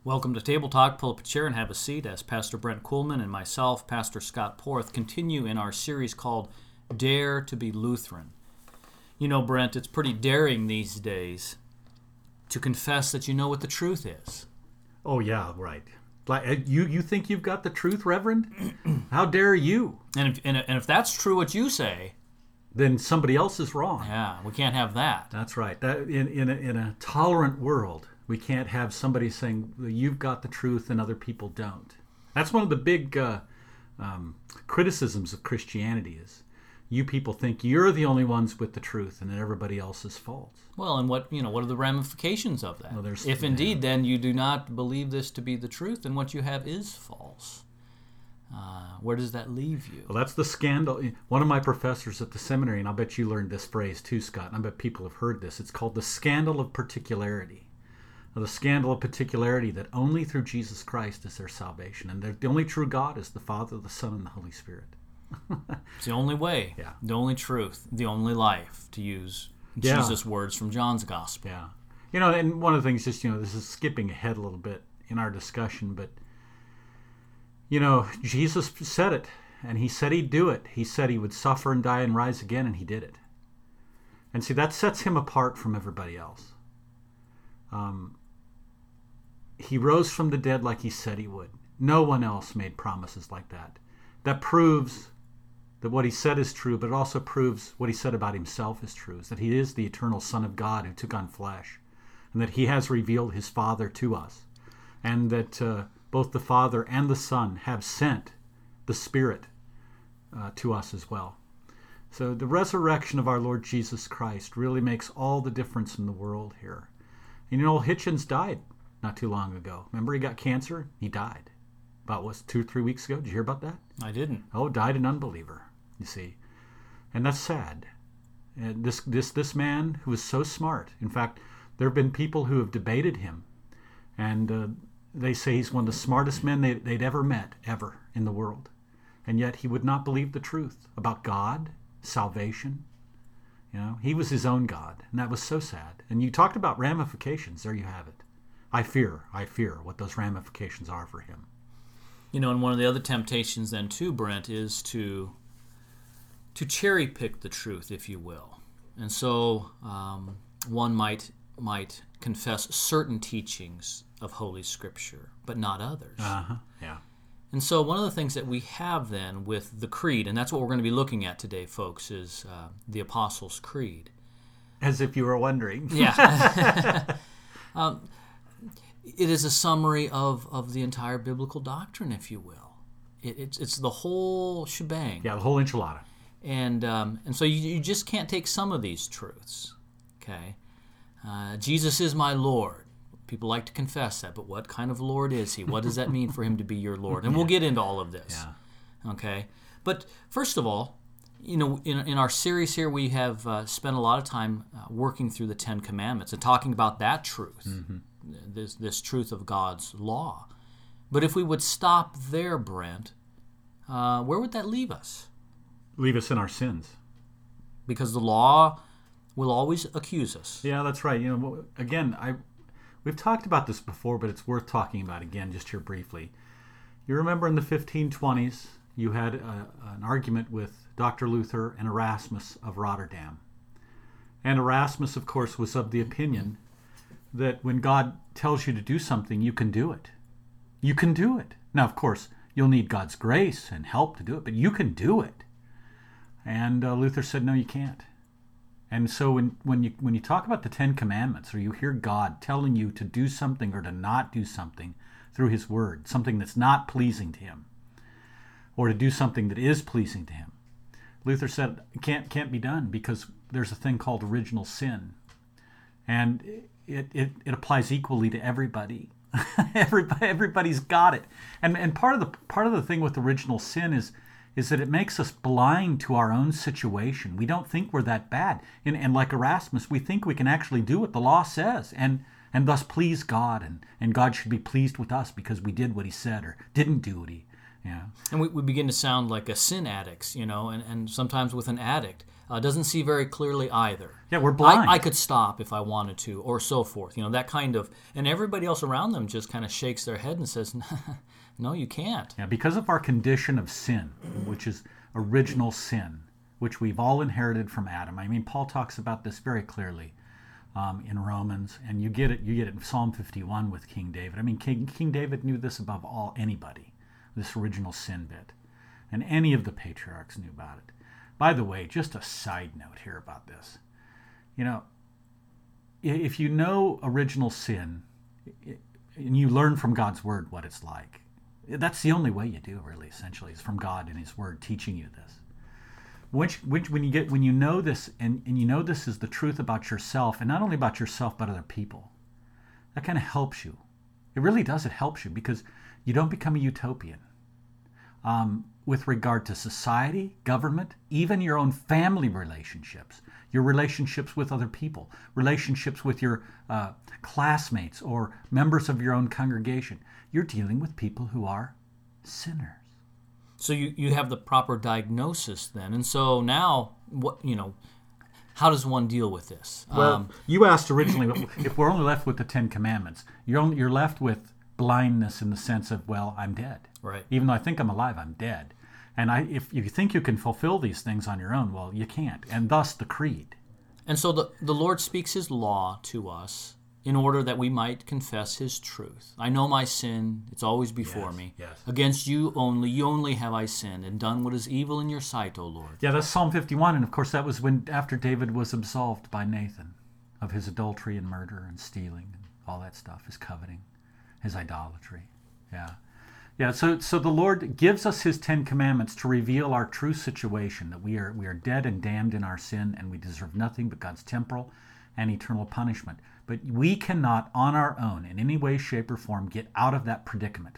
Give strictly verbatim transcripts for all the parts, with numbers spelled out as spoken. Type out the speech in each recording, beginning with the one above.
Welcome to Table Talk. Pull up a chair and have a seat as Pastor Brent Kuhlman and myself, Pastor Scott Porth, continue in our series called Dare to be Lutheran. You know, Brent, it's pretty daring these days to confess that you know what the truth is. Oh, yeah, right. Like, you, you think you've got the truth, Reverend? How dare you? And if, and, and if that's true what you say, then somebody else is wrong. yeah, we can't have that. That's right. That, in, in, a, in a tolerant world, we can't have somebody saying, you've got the truth and other people don't. That's one of the big uh, um, criticisms of Christianity is you people think you're the only ones with the truth and that everybody else is false. Well, and what you know, what are the ramifications of that? Well, there's- if indeed yeah. then you do not believe this to be the truth, then what you have is false. Uh, where does that leave you? Well, that's the scandal. One of my professors at the seminary, and I'll bet you learned this phrase too, Scott, and I bet people have heard this. It's called the scandal of particularity. The scandal of particularity, that only through Jesus Christ is there salvation. And the only true God is the Father, the Son, and the Holy Spirit. It's the only way, Yeah. the only truth, the only life, to use Yeah. Jesus' words from John's Gospel. Yeah. You know, and one of the things, just, you know, this is skipping ahead a little bit in our discussion, but, you know, Jesus said it, and he said he'd do it. He said he would suffer and die and rise again, and he did it. And see, that sets him apart from everybody else. Um, he rose from the dead like he said he would. No one else made promises like that. That proves that what he said is true, but it also proves what he said about himself is true, is that he is the eternal Son of God who took on flesh, and that he has revealed his Father to us, and that uh, both the Father and the Son have sent the Spirit uh, to us as well. So the resurrection of our Lord Jesus Christ really makes all the difference in the world here. And you know, Hitchens died not too long ago. Remember, he got cancer? He died. About, what, two or three weeks ago? Did you hear about that? I didn't. Oh, died an unbeliever, you see. And that's sad. And this, this, this man who was so smart, in fact, there have been people who have debated him, and uh, they say he's one of the smartest men they, they'd ever met, ever, in the world. And yet he would not believe the truth about God, salvation. You know, he was his own God, and that was so sad. And you talked about ramifications. There you have it. I fear, I fear what those ramifications are for him. You know, and one of the other temptations then too, Brent, is to to cherry pick the truth, if you will. And so um, one might might confess certain teachings of Holy Scripture, but not others. Uh-huh, yeah. And so one of the things that we have then with the Creed, and that's what we're going to be looking at today, folks, is uh, the Apostles' Creed. As if you were wondering. Yeah. um, it is a summary of, of the entire biblical doctrine, if you will. It, it's it's the whole shebang. Yeah, the whole enchilada. And um, and so you, you just can't take some of these truths. Okay, uh, Jesus is my Lord. People like to confess that, but what kind of Lord is he? What does that mean for him to be your Lord? And we'll get into all of this. Yeah. Okay, but first of all, you know, in in our series here, we have uh, spent a lot of time uh, working through the Ten Commandments and talking about that truth, Mm-hmm. this this truth of God's law. But if we would stop there, Brent, uh, where would that leave us? Leave us in our sins. Because the law will always accuse us. Yeah, that's right. You know, again, I we've talked about this before, but it's worth talking about again just here briefly. You remember in the fifteen twenties, you had a, an argument with Doctor Luther and Erasmus of Rotterdam. And Erasmus, of course, was of the opinion that when God tells you to do something, you can do it. You can do it. Now, of course, you'll need God's grace and help to do it, but you can do it. And uh, Luther said, no, you can't. And so when, when you when you talk about the Ten Commandments, or you hear God telling you to do something or to not do something through his word, something that's not pleasing to him, or to do something that is pleasing to him, Luther said it can't, can't be done because there's a thing called original sin. And it, it, it applies equally to everybody. Everybody, everybody's got it. And and part of the part of the thing with original sin is is that it makes us blind to our own situation. We don't think we're that bad. And, and like Erasmus, we think we can actually do what the law says and and thus please God, and, and God should be pleased with us because we did what he said or didn't do what he, you know. And we, we begin to sound like a sin addicts, you know, and, and sometimes with an addict. uh, doesn't see very clearly either. Yeah, we're blind. I, I could stop if I wanted to, or so forth. You know, that kind of, and everybody else around them just kind of shakes their head and says, no, you can't. Yeah, because of our condition of sin, which is original sin, which we've all inherited from Adam. I mean, Paul talks about this very clearly um, in Romans, and you get it. You get it in Psalm fifty-one with King David. I mean, King, King David knew this above all anybody, this original sin bit, and any of the patriarchs knew about it. By the way, just a side note here about this. You know, if you know original sin, and you learn from God's word what it's like, that's the only way you do, really, essentially, is from God and His Word teaching you this. Which, which, when you get, when you know this, and, and you know this is the truth about yourself, and not only about yourself but other people, that kind of helps you. It really does. It helps you because you don't become a utopian um, with regard to society, government, even your own family relationships, your relationships with other people, relationships with your uh, classmates or members of your own congregation. You're dealing with people who are sinners. So you, you have the proper diagnosis then. And so now, what you know, how does one deal with this? Well, um, you asked originally, if we're only left with the Ten Commandments, you're only, you're left with blindness in the sense of, well, I'm dead. Right. Even though I think I'm alive, I'm dead. And I, if you think you can fulfill these things on your own, well, you can't. And thus the creed. And so the, the Lord speaks His law to us in order that we might confess His truth. I know my sin, it's always before Yes, me. yes. Against you only, you only have I sinned and done what is evil in your sight, O Lord. Yeah, that's Psalm fifty-one. And of course, that was when after David was absolved by Nathan of his adultery and murder and stealing and all that stuff, his coveting, his idolatry. Yeah. Yeah, so so the Lord gives us His Ten Commandments to reveal our true situation, that we are we are dead and damned in our sin, and we deserve nothing but God's temporal and eternal punishment. But we cannot, on our own, in any way, shape, or form, get out of that predicament.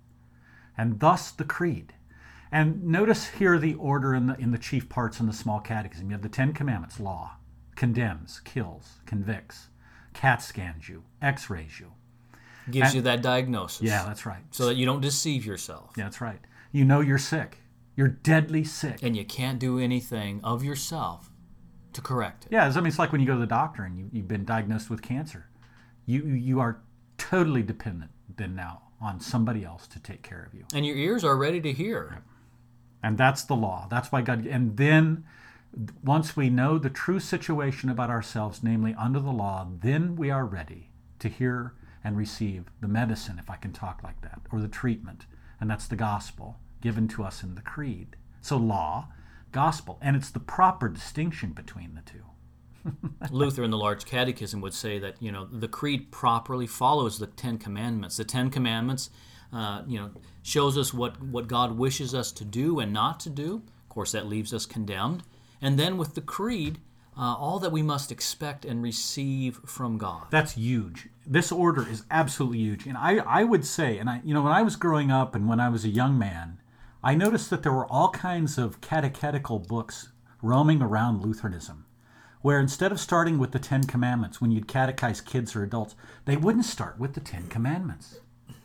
And thus the creed. And notice here the order in the in the chief parts in the small catechism. You have the Ten Commandments, law, condemns, kills, convicts, CAT scans you, x-rays you. Gives And- you that diagnosis. Yeah, that's right. So that you don't deceive yourself. Yeah, that's right. You know you're sick. You're deadly sick. And you can't do anything of yourself to correct it. Yeah, I mean, it's like when you go to the doctor and you, you've been diagnosed with cancer. You you are totally dependent then now on somebody else to take care of you. And your ears are ready to hear. And that's the law. That's why God... And then once we know the true situation about ourselves, namely under the law, then we are ready to hear and receive the medicine, if I can talk like that, or the treatment. And that's the gospel given to us in the creed. So law, gospel. And it's the proper distinction between the two. Luther in the Large Catechism would say that, you know, the creed properly follows the Ten Commandments. The Ten Commandments, uh, you know, shows us what, what God wishes us to do and not to do. Of course, that leaves us condemned. And then with the creed, uh, all that we must expect and receive from God. That's huge. This order is absolutely huge. And I, I would say, and I, you know, when I was growing up and when I was a young man, I noticed that there were all kinds of catechetical books roaming around Lutheranism, where instead of starting with the Ten Commandments, when you'd catechize kids or adults, they wouldn't start with the Ten Commandments.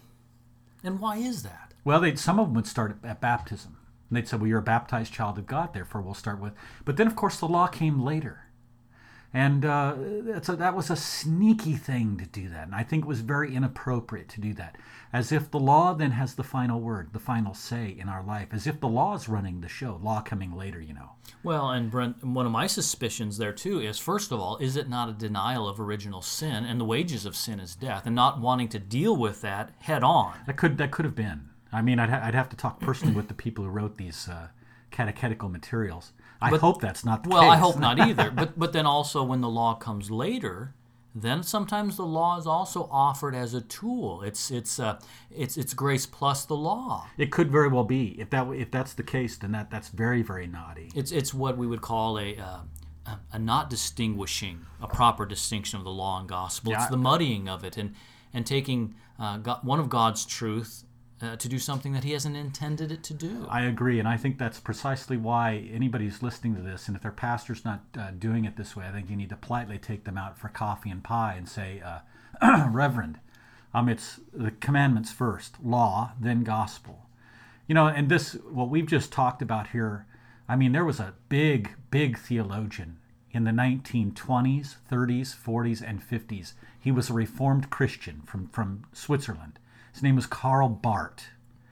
And why is that? Well, they'd, some of them would start at, at baptism. And they'd say, well, you're a baptized child of God, therefore we'll start with... But then, of course, the law came later. And uh, it's a, that was a sneaky thing to do that. And I think it was very inappropriate to do that. As if the law then has the final word, the final say in our life. As if the law is running the show. Law coming later, you know. Well, and Brent, one of my suspicions there, too, is, first of all, is it not a denial of original sin? And the wages of sin is death. And not wanting to deal with that head on. That could that could have been. I mean, I'd, ha- I'd have to talk personally with the people who wrote these uh, catechetical materials. I But- hope that's not the Well, case. I hope not either. But but then also when the law comes later, then sometimes the law is also offered as a tool. It's it's uh, it's it's grace plus the law. It could very well be. If that if that's the case, then that, that's very, very naughty. It's it's what we would call a uh, a- a not distinguishing, a proper distinction of the law and gospel. Yeah, It's the muddying of it and and taking uh, God, one of God's truth uh, to do something that He hasn't intended it to do. I agree, and I think that's precisely why anybody who's listening to this, and if their pastor's not uh, doing it this way, I think you need to politely take them out for coffee and pie and say, uh, Reverend, um, it's the commandments first, law, then gospel. You know, and this, what we've just talked about here, I mean, there was a big, big theologian in the nineteen twenties, thirties, forties, and fifties. He was a Reformed Christian from, from Switzerland. His name was Karl Barth.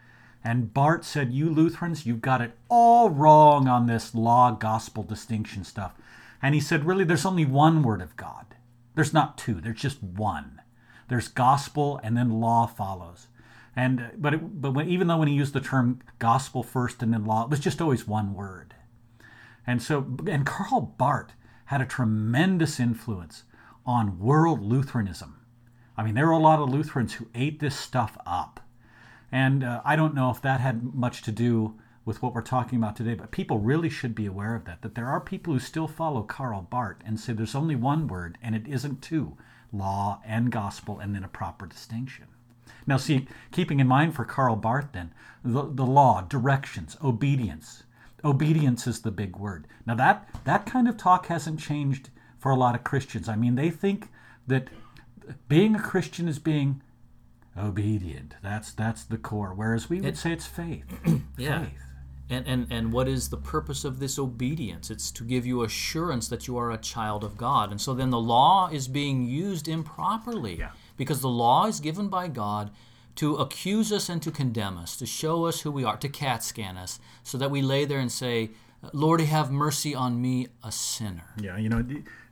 And Barth said, you Lutherans, you've got it all wrong on this law-gospel distinction stuff. And he said, really, there's only one word of God. There's not two. There's just one. There's gospel, and then law follows. And but it, but when, even though when he used the term gospel first and then law, it was just always one word. And so, and Karl Barth had a tremendous influence on world Lutheranism. I mean, there were a lot of Lutherans who ate this stuff up. And uh, I don't know if that had much to do with what we're talking about today, but people really should be aware of that, that there are people who still follow Karl Barth and say there's only one word, and it isn't two, law and gospel, and then a proper distinction. Now, see, keeping in mind for Karl Barth then, the, the law, directions, obedience. Obedience is the big word. Now, that, that kind of talk hasn't changed for a lot of Christians. I mean, they think that being a Christian is being obedient. That's that's the core. Whereas we would it, say it's faith. Yeah. Faith. And, and and what is the purpose of this obedience? It's to give you assurance that you are a child of God. And so then the law is being used improperly. Yeah. Because the law is given by God to accuse us and to condemn us, to show us who we are, to CAT scan us, so that we lay there and say, Lord, have mercy on me, a sinner. Yeah, you know,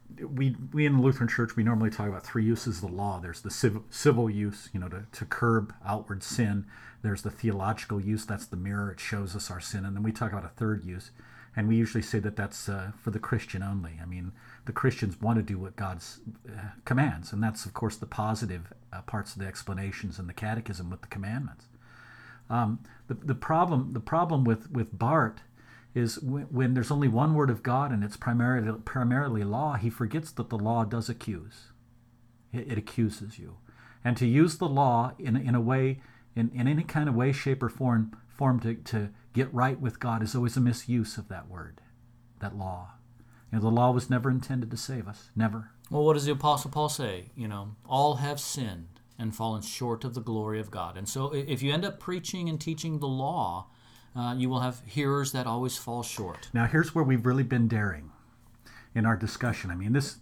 we we in the Lutheran Church, we normally talk about three uses of the law. There's the civil, civil use, you know, to, to curb outward sin. There's the theological use. That's the mirror. It shows us our sin. And then we talk about a third use. And we usually say that that's uh, for the Christian only. I mean, the Christians want to do what God uh, commands. And that's, of course, the positive uh, parts of the explanations in the catechism with the commandments. Um, the, the problem the problem with, with Barth is when, when there's only one word of God and it's primarily primarily law, he forgets that the law does accuse. It, it accuses you. And to use the law in, in a way, in, in any kind of way, shape, or form, form to, to get right with God is always a misuse of that word, that law. You know, the law was never intended to save us, never. Well, what does the Apostle Paul say? You know, all have sinned and fallen short of the glory of God. And so if you end up preaching and teaching the law, uh, you will have hearers that always fall short. Now, here's where we've really been daring in our discussion. I mean, this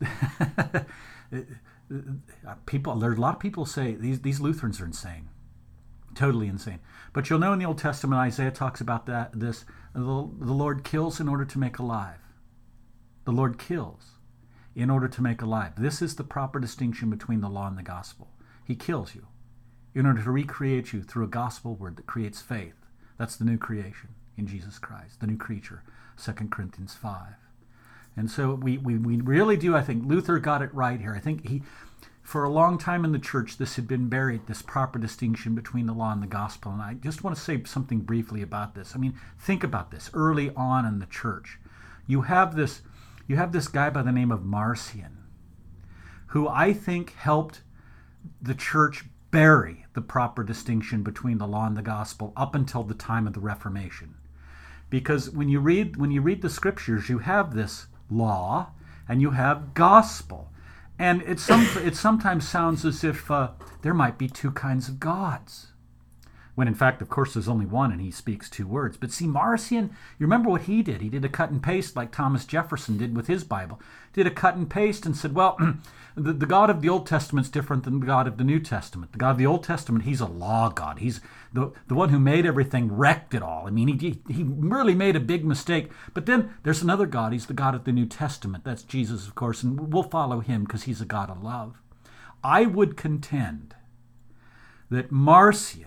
people, there's a lot of people say these, these Lutherans are insane, totally insane. But you'll know in the Old Testament, Isaiah talks about that. This the, the Lord kills in order to make alive. The Lord kills in order to make alive. This is the proper distinction between the law and the gospel. He kills you in order to recreate you through a gospel word that creates faith. That's the new creation in Jesus Christ, the new creature, Second Corinthians five. And so we, we, we really do, I think, Luther got it right here. I think he, for a long time in the church, this had been buried, this proper distinction between the law and the gospel. And I just want to say something briefly about this. I mean, think about this. Early on in the church, you have this, you have this guy by the name of Marcion, who I think helped the church bury the proper distinction between the law and the gospel up until the time of the Reformation. Because when you read when you read the scriptures, you have this law and you have gospel. And it, some, it sometimes sounds as if uh, there might be two kinds of gods. When in fact, of course, there's only one and he speaks two words. But see, Marcion, you remember what he did? He did a cut and paste like Thomas Jefferson did with his Bible. Did a cut and paste and said, well, the, the God of the Old Testament's different than the God of the New Testament. The God of the Old Testament, he's a law God. He's the, the one who made everything, wrecked it all. I mean, he, he really made a big mistake. But then there's another God. He's the God of the New Testament. That's Jesus, of course, and we'll follow him because he's a God of love. I would contend that Marcion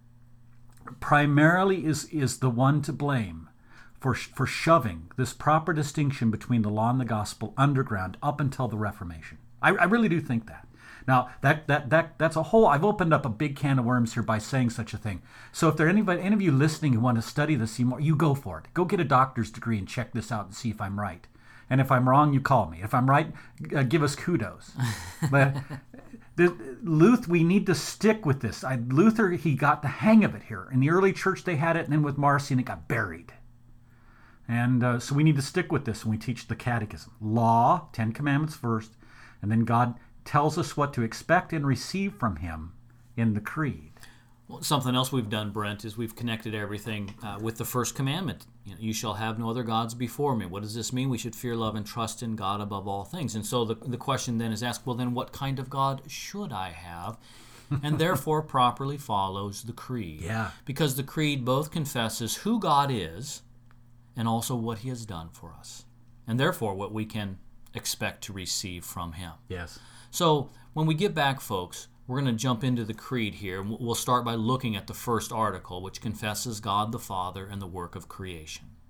primarily is, is the one to blame for for shoving this proper distinction between the law and the gospel underground up until the Reformation. I, I really do think that. Now, that that that that's a whole, I've opened up a big can of worms here by saying such a thing. So if there are anybody, any of you listening who want to study this more, you go for it. Go get a doctor's degree and check this out and see if I'm right. And if I'm wrong, you call me. If I'm right, uh, give us kudos. But the, Luther, we need to stick with this. I, Luther, he got the hang of it here. In the early church, they had it, and then with Marcion, it got buried. And uh, so we need to stick with this when we teach the catechism. Law, Ten Commandments first, and then God tells us what to expect and receive from him in the creed. Well, something else we've done, Brent, is we've connected everything uh, with the first commandment. You know, you shall have no other gods before me. What does this mean? We should fear, love, and trust in God above all things. And so the, the question then is asked, well, then what kind of God should I have? And therefore properly follows the creed. Yeah. Because the creed both confesses who God is and also what he has done for us. And therefore what we can expect to receive from him. Yes. So when we get back, folks, we're going to jump into the creed here. We'll start by looking at the first article, which confesses God the Father and the work of creation.